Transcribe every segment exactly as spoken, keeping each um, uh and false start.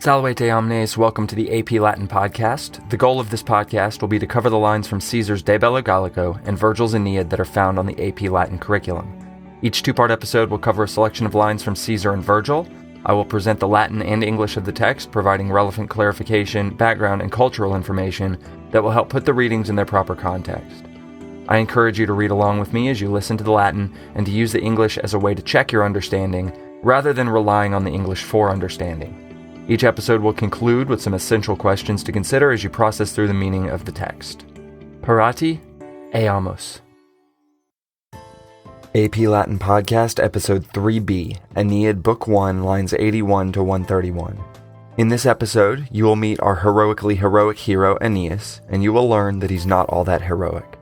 Salvete omnes, welcome to the A P Latin podcast. The goal of this podcast will be to cover the lines from Caesar's De Bello Gallico and Virgil's Aeneid that are found on the A P Latin curriculum. Each two-part episode will cover a selection of lines from Caesar and Virgil. I will present the Latin and English of the text, providing relevant clarification, background, and cultural information that will help put the readings in their proper context. I encourage you to read along with me as you listen to the Latin and to use the English as a way to check your understanding, rather than relying on the English for understanding. Each episode will conclude with some essential questions to consider as you process through the meaning of the text. Parati, eamus. A P Latin Podcast, Episode three B, Aeneid, Book one, lines eighty-one to one thirty-one. In this episode, you will meet our heroically heroic hero, Aeneas, and you will learn that he's not all that heroic.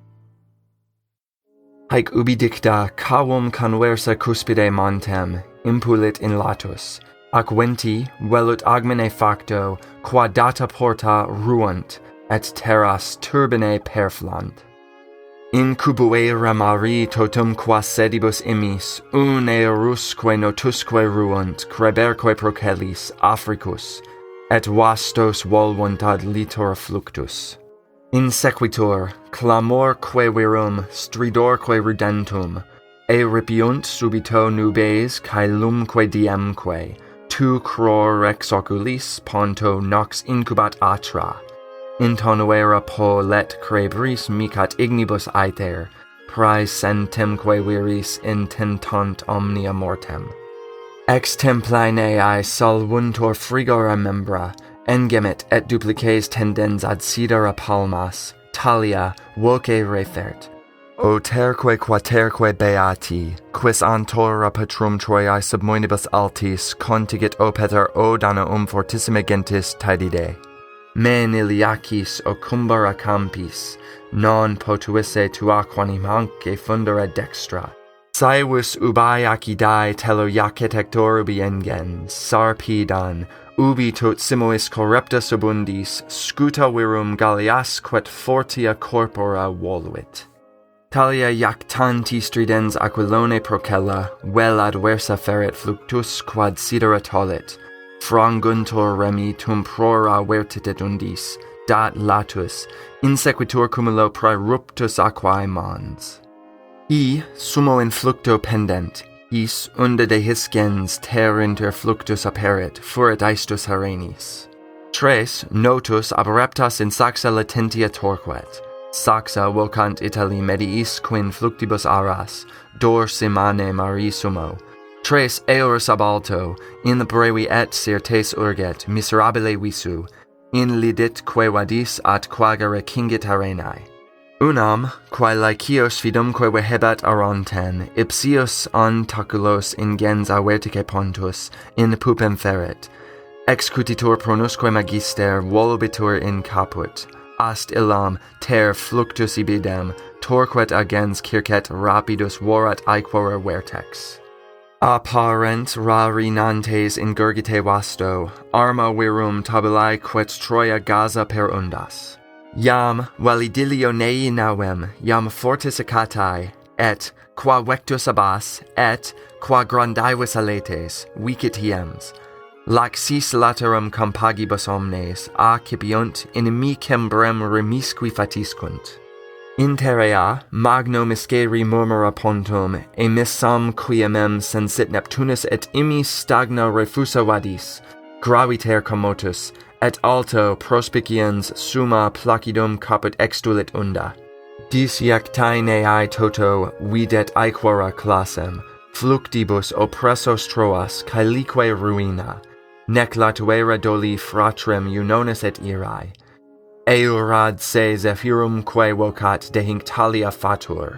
Haec ubi dicta cavum conversa cuspide montem, impulit in latus, ac venti velut agmine facto, qua data porta ruunt, et terras turbine perflant. In cubuera mari totum qua sedibus immis, un aerusque notusque ruunt, creberque procelis, Africus, et vastos volvunt ad litor fluctus. In sequitur, clamorque virum, stridorque rudentum, eripiunt subito nubes cae lumque diemque, tu cror rex oculis ponto nox incubat atra. Intonuera po let crebris micat ignibus aether, prae sentemque viris intentant omnia mortem. Ex templaenae solvuntur frigora membra, engemit et duplices tendens ad sidera palmas, talia voce refert. O terque quaterque beati, quis antora patrum Troiae submoenibus altis, contigit opeter odaneum fortissime gentis taedide. Men iliacis ocumbara campis, non potuisse tuaquanim anque fundere dextra. Saevus ubi acidae telo jacet hector ubi engens, sarpidan, ubi tot simois corruptus abundis, scuta virum gallias quet fortia corpora voluit. Talia jactanti stridens aquilone procella, vel adversa ferret fluctus quad sidera tollit. Franguntur remi tum prora vertitet undis, dat latus, insequitur cumulo praeruptus aquae mons. I, sumo in flucto pendent, is unde dehiscens ter inter fluctus aperit, furit aestus harenis. Tres, notus aberreptas in saxa latentia torquet. Saxa vocant Itali mediis quin fluctibus aras, dorsimane mari sumo. Tres eoris ab alto, in the brevi et certes urget, miserabile visu, in lidit que vadis at quagere cingit arenae. Unam, quae laicios fidumque vehebat aronten, ipsius antaculos ingens avertice pontus, in pupem feret, excutitur pronusque magister, volubitur in caput, ast illam ter fluctus ibidem, torquet agens circet rapidus vorat aequora vertex. Apparent rari nantes ingurgite vasto, arma virum tabulae quet Troia Gaza per undas. Iam validilio nei navem, iam fortis acatae, et, qua vectus abas, et, qua grandivus aletes, vicit hiems. Laxis laterum compagibus omnes, accipiunt inimicem brem remisqui fatiscunt. Interea, magno misceri murmura pontum, emissam quiemem sensit Neptunus et immis stagna refusa vadis, graviter commotus, et alto prospiciens summa placidum caput extulit unda. Disiactaeneae toto videt aequora classem, fluctibus oppressos Troas, caelique ruina, nec latuera doli fratrem Eunonis et irae. Eurad se zephyrum quae vocat dehinc talia fatur.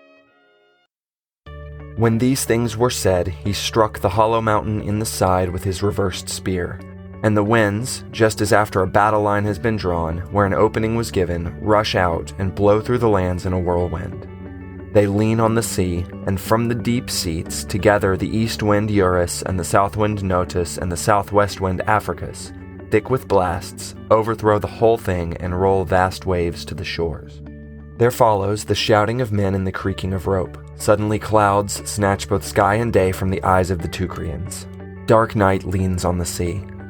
When these things were said, he struck the hollow mountain in the side with his reversed spear. And the winds, just as after a battle line has been drawn, where an opening was given, rush out and blow through the lands in a whirlwind. They lean on the sea, and from the deep seats, together the east wind Eurus, and the south wind Notus, and the southwest wind Africus, thick with blasts, overthrow the whole thing and roll vast waves to the shores. There follows the shouting of men and the creaking of rope. Suddenly clouds snatch both sky and day from the eyes of the Teucrians. Dark night leans on the sea.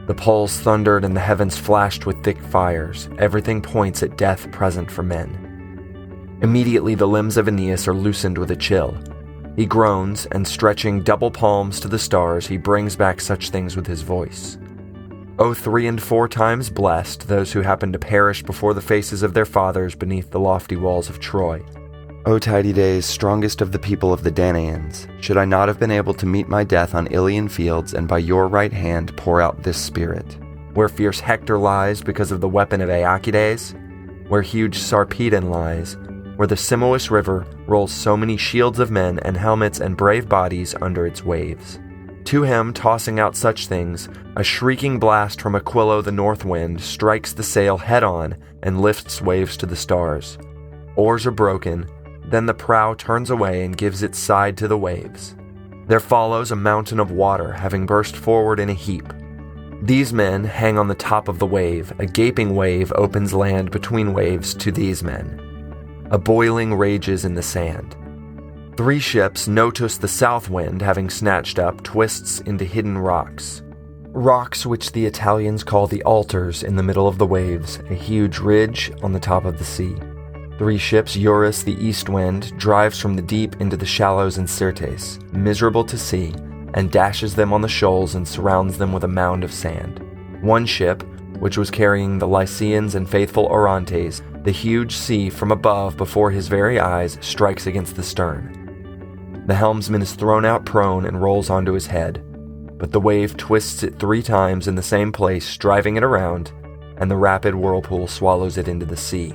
The poles thundered and the heavens flashed with thick fires. Everything points at death present for men. Immediately the limbs of Aeneas are loosened with a chill. He groans, and stretching double palms to the stars, he brings back such things with his voice. O three and four times blessed those who happen to perish before the faces of their fathers beneath the lofty walls of Troy. O Tydides, strongest of the people of the Danaans, should I not have been able to meet my death on Ilian fields and by your right hand pour out this spirit? Where fierce Hector lies because of the weapon of Aeacides, where huge Sarpedon lies, where the Simois river rolls so many shields of men and helmets and brave bodies under its waves. To him, tossing out such things, a shrieking blast from Aquilo the north wind strikes the sail head-on and lifts waves to the stars. Oars are broken, then the prow turns away and gives its side to the waves. There follows a mountain of water, having burst forward in a heap. These men hang on the top of the wave. A gaping wave opens land between waves to these men. A boiling rages in the sand. Three ships, Notus the south wind, having snatched up, twists into hidden rocks. Rocks which the Italians call the altars in the middle of the waves, a huge ridge on the top of the sea. Three ships, Eurus the east wind, drives from the deep into the shallows in Syrtes, miserable to see, and dashes them on the shoals and surrounds them with a mound of sand. One ship, which was carrying the Lycians and faithful Orontes, the huge sea from above before his very eyes strikes against the stern. The helmsman is thrown out prone and rolls onto his head, but the wave twists it three times in the same place, driving it around, and the rapid whirlpool swallows it into the sea.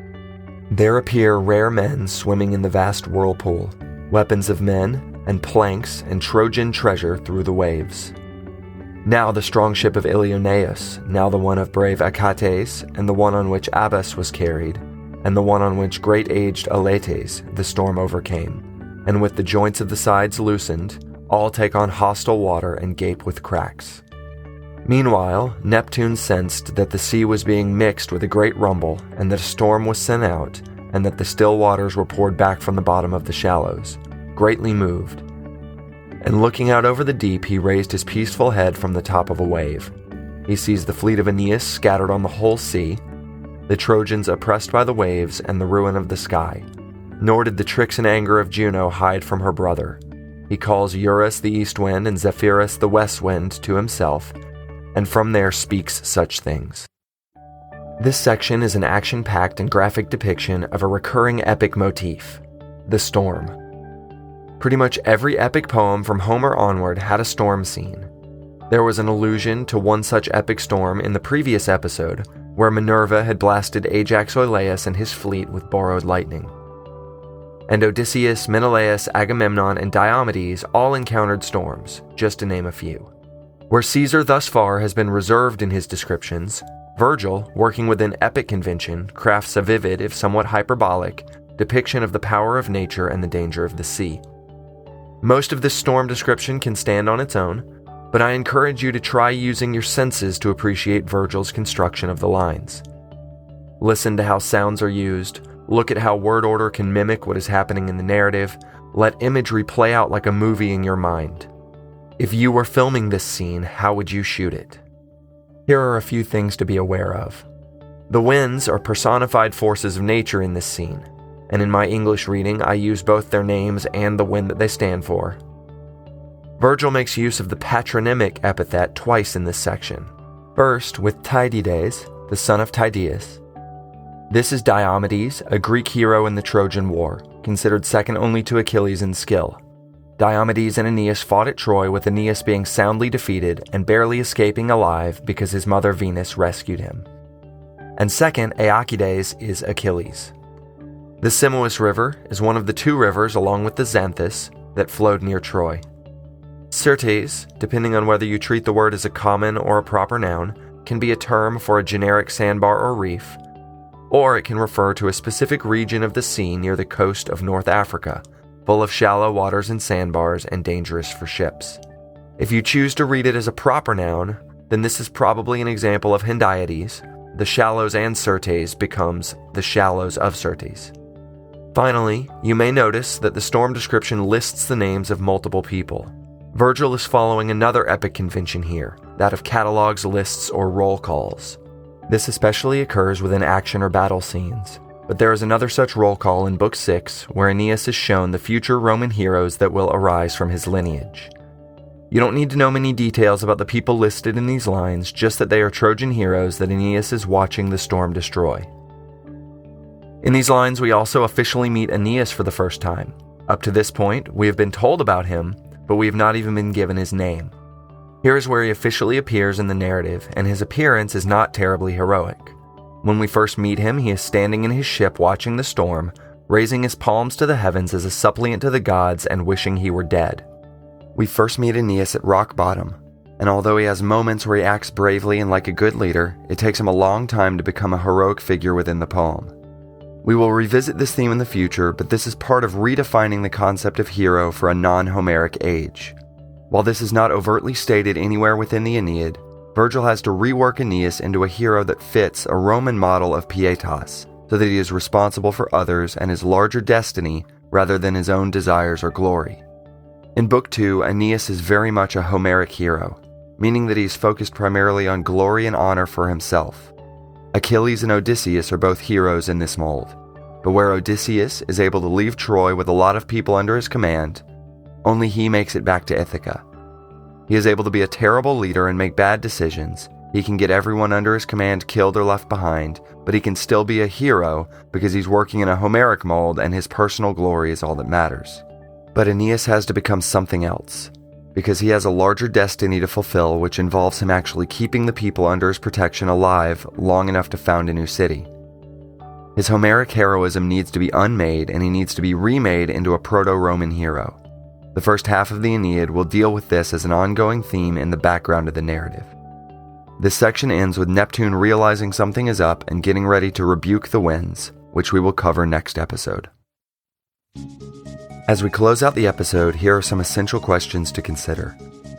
There appear rare men swimming in the vast whirlpool, weapons of men, and planks and Trojan treasure through the waves. Now the strong ship of Ilioneus, now the one of brave Achates, and the one on which Abas was carried, and the one on which great-aged Aletes the storm overcame, and with the joints of the sides loosened, all take on hostile water and gape with cracks. Meanwhile, Neptune sensed that the sea was being mixed with a great rumble, and that a storm was sent out, and that the still waters were poured back from the bottom of the shallows, greatly moved. And looking out over the deep, he raised his peaceful head from the top of a wave. He sees the fleet of Aeneas scattered on the whole sea, the Trojans oppressed by the waves and the ruin of the sky. Nor did the tricks and anger of Juno hide from her brother. He calls Eurus the east wind and Zephyrus the west wind to himself, and from there speaks such things. This section is an action-packed and graphic depiction of a recurring epic motif, the storm. Pretty much every epic poem from Homer onward had a storm scene. There was an allusion to one such epic storm in the previous episode, where Minerva had blasted Ajax Oileus and his fleet with borrowed lightning. And Odysseus, Menelaus, Agamemnon, and Diomedes all encountered storms, just to name a few. Where Caesar thus far has been reserved in his descriptions, Virgil, working within epic convention, crafts a vivid, if somewhat hyperbolic, depiction of the power of nature and the danger of the sea. Most of this storm description can stand on its own, but I encourage you to try using your senses to appreciate Virgil's construction of the lines. Listen to how sounds are used, look at how word order can mimic what is happening in the narrative, let imagery play out like a movie in your mind. If you were filming this scene, how would you shoot it? Here are a few things to be aware of. The winds are personified forces of nature in this scene, and in my English reading I use both their names and the wind that they stand for. Virgil makes use of the patronymic epithet twice in this section. First, with Tydides, the son of Tydeus. This is Diomedes, a Greek hero in the Trojan War, considered second only to Achilles in skill. Diomedes and Aeneas fought at Troy, with Aeneas being soundly defeated and barely escaping alive because his mother Venus rescued him. And second, Aeacides is Achilles. The Simois River is one of the two rivers, along with the Xanthus, that flowed near Troy. Syrtes, depending on whether you treat the word as a common or a proper noun, can be a term for a generic sandbar or reef, or it can refer to a specific region of the sea near the coast of North Africa, full of shallow waters and sandbars and dangerous for ships. If you choose to read it as a proper noun, then this is probably an example of Hendiades. The shallows and Syrtes becomes the shallows of Syrtes. Finally, you may notice that the storm description lists the names of multiple people. Virgil is following another epic convention here, that of catalogs, lists, or roll calls. This especially occurs within action or battle scenes, but there is another such roll call in Book six where Aeneas is shown the future Roman heroes that will arise from his lineage. You don't need to know many details about the people listed in these lines, just that they are Trojan heroes that Aeneas is watching the storm destroy. In these lines, we also officially meet Aeneas for the first time. Up to this point, we have been told about him, but we have not even been given his name. Here is where he officially appears in the narrative, and his appearance is not terribly heroic. When we first meet him, he is standing in his ship watching the storm, raising his palms to the heavens as a suppliant to the gods and wishing he were dead. We first meet Aeneas at rock bottom, and although he has moments where he acts bravely and like a good leader, it takes him a long time to become a heroic figure within the poem. We will revisit this theme in the future, but this is part of redefining the concept of hero for a non-Homeric age. While this is not overtly stated anywhere within the Aeneid, Virgil has to rework Aeneas into a hero that fits a Roman model of pietas, so that he is responsible for others and his larger destiny rather than his own desires or glory. In Book two, Aeneas is very much a Homeric hero, meaning that he is focused primarily on glory and honor for himself. Achilles and Odysseus are both heroes in this mold, but where Odysseus is able to leave Troy with a lot of people under his command, only he makes it back to Ithaca. He is able to be a terrible leader and make bad decisions. He can get everyone under his command killed or left behind, but he can still be a hero because he's working in a Homeric mold and his personal glory is all that matters. But Aeneas has to become something else, because he has a larger destiny to fulfill, which involves him actually keeping the people under his protection alive long enough to found a new city. His Homeric heroism needs to be unmade, and he needs to be remade into a proto-Roman hero. The first half of the Aeneid will deal with this as an ongoing theme in the background of the narrative. This section ends with Neptune realizing something is up and getting ready to rebuke the winds, which we will cover next episode. As we close out the episode, here are some essential questions to consider.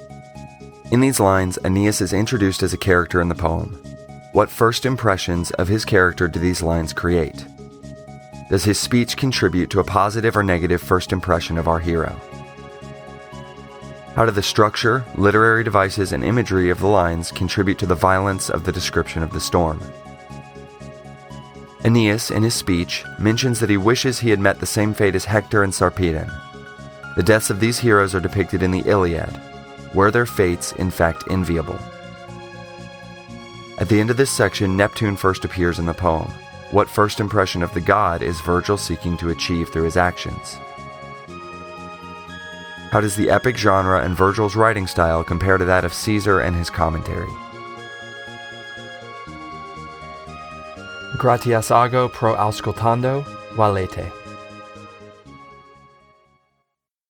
In these lines, Aeneas is introduced as a character in the poem. What first impressions of his character do these lines create? Does his speech contribute to a positive or negative first impression of our hero? How do the structure, literary devices, and imagery of the lines contribute to the violence of the description of the storm? Aeneas, in his speech, mentions that he wishes he had met the same fate as Hector and Sarpedon. The deaths of these heroes are depicted in the Iliad. Were their fates, in fact, enviable? At the end of this section, Neptune first appears in the poem. What first impression of the god is Virgil seeking to achieve through his actions? How does the epic genre and Virgil's writing style compare to that of Caesar and his commentary? Gratias ago pro auscultando, valete.